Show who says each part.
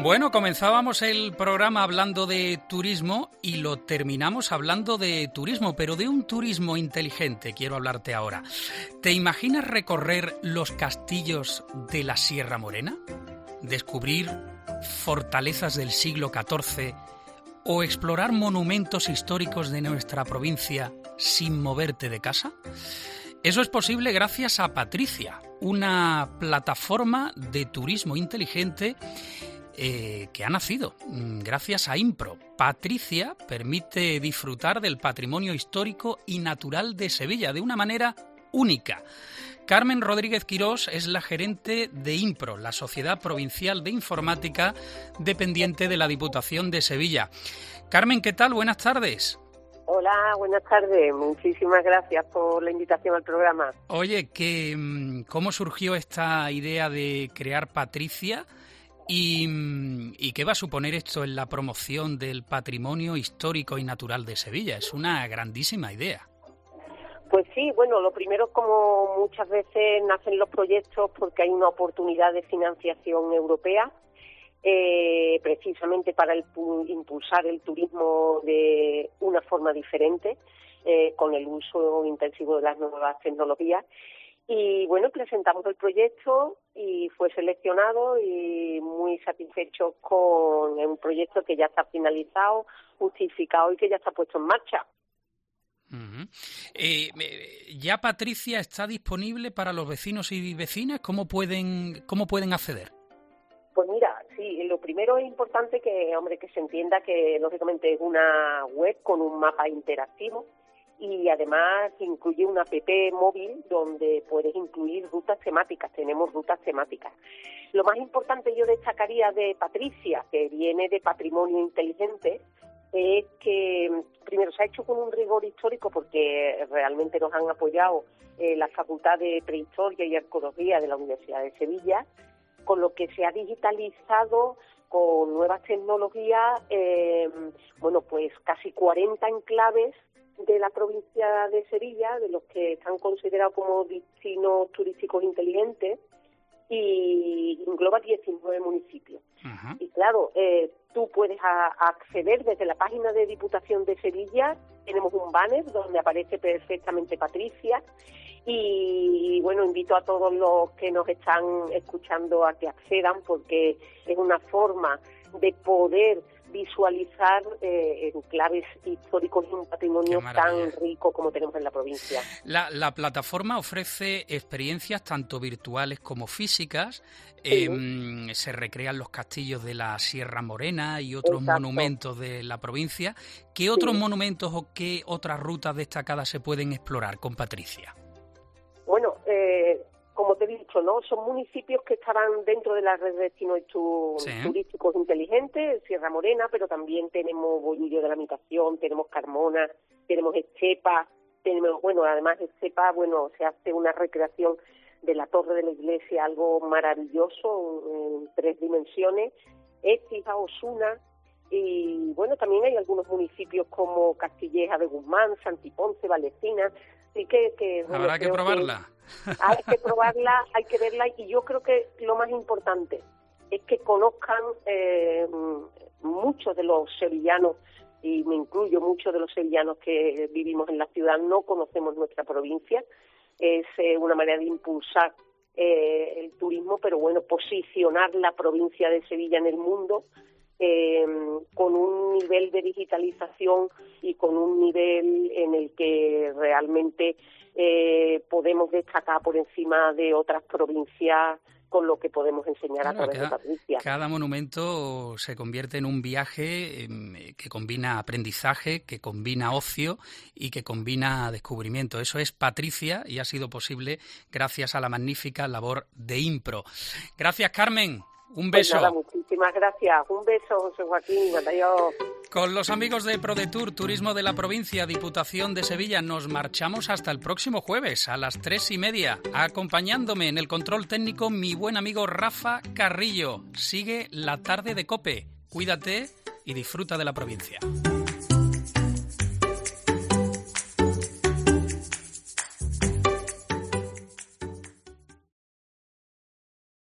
Speaker 1: Bueno, comenzábamos el programa hablando de turismo y lo terminamos hablando de turismo, pero de un turismo inteligente quiero hablarte ahora. ¿Te imaginas recorrer los castillos de la Sierra Morena? ¿Descubrir fortalezas del siglo XIV o explorar monumentos históricos de nuestra provincia sin moverte de casa? Eso es posible gracias a Patricia, una plataforma de turismo inteligente que ha nacido gracias a Impro. Patricia permite disfrutar del patrimonio histórico y natural de Sevilla de una manera única. Carmen Rodríguez Quirós es la gerente de Impro, la Sociedad Provincial de Informática dependiente de la Diputación de Sevilla. Carmen, ¿qué tal? Buenas tardes.
Speaker 2: Hola, buenas tardes. Muchísimas gracias por la invitación al programa.
Speaker 1: Oye, ¿cómo surgió esta idea de crear Patricia? ¿Y qué va a suponer esto en la promoción del patrimonio histórico y natural de Sevilla? Es una grandísima idea.
Speaker 2: Pues sí, bueno, lo primero, como muchas veces nacen los proyectos porque hay una oportunidad de financiación europea, precisamente para impulsar el turismo de una forma diferente, con el uso intensivo de las nuevas tecnologías. Y bueno, presentamos el proyecto y fue seleccionado y muy satisfechos con un proyecto que ya está finalizado, justificado y que ya está puesto en marcha.
Speaker 1: Uh-huh. ¿Ya Patricia está disponible para los vecinos y vecinas? ¿Cómo pueden acceder?
Speaker 2: Pues mira, sí, lo primero es importante que se entienda que lógicamente es una web con un mapa interactivo y además incluye una app móvil donde puedes incluir rutas temáticas. Tenemos rutas temáticas. Lo más importante yo destacaría de Patricia, que viene de patrimonio inteligente, es que primero se ha hecho con un rigor histórico porque realmente nos han apoyado la Facultad de Prehistoria y Arqueología de la Universidad de Sevilla, con lo que se ha digitalizado con nuevas tecnologías, pues casi 40 enclaves de la provincia de Sevilla, de los que están considerados como destinos turísticos inteligentes, y engloba 19 municipios. Uh-huh. Y claro, tú puedes acceder desde la página de Diputación de Sevilla. Tenemos un banner donde aparece perfectamente Patricia. Y bueno, invito a todos los que nos están escuchando a que accedan, porque es una forma de poder visualizar enclaves históricos y un patrimonio tan rico como tenemos en la provincia.
Speaker 1: La plataforma ofrece experiencias tanto virtuales como físicas.
Speaker 2: Sí.
Speaker 1: Se recrean los castillos de la Sierra Morena y otros monumentos de la provincia. ¿Qué otros monumentos o qué otras rutas destacadas se pueden explorar con Patricia?
Speaker 2: Bueno, como te he dicho, ¿no? Son municipios que estarán dentro de la red de destinos turísticos inteligentes, Sierra Morena, pero también tenemos Bollullo de la Mitación, tenemos Carmona, tenemos Estepa, además de Estepa, se hace una recreación de la torre de la iglesia, algo maravilloso en 3 dimensiones, Écija, Osuna, y también hay algunos municipios como Castilleja de Guzmán, Santiponce, Valecina. Así que
Speaker 1: habrá que probarla.
Speaker 2: Hay que probarla, hay que verla, y yo creo que lo más importante es que conozcan muchos de los sevillanos, y me incluyo, muchos de los sevillanos que vivimos en la ciudad, no conocemos nuestra provincia. Es una manera de impulsar el turismo, pero posicionar la provincia de Sevilla en el mundo, con un nivel de digitalización y con un nivel en el que realmente podemos destacar por encima de otras provincias con lo que podemos enseñar a través de Patricia.
Speaker 1: Cada monumento se convierte en un viaje que combina aprendizaje, que combina ocio y que combina descubrimiento. Eso es Patricia y ha sido posible gracias a la magnífica labor de Impro. Gracias, Carmen. Un beso.
Speaker 2: Pues nada, muchísimas gracias. Un beso, José Joaquín. Adiós.
Speaker 1: Con los amigos de ProDetour, Turismo de la Provincia, Diputación de Sevilla, nos marchamos hasta el próximo jueves a las 3:30. Acompañándome en el control técnico, mi buen amigo Rafa Carrillo. Sigue la tarde de COPE. Cuídate y disfruta de la provincia.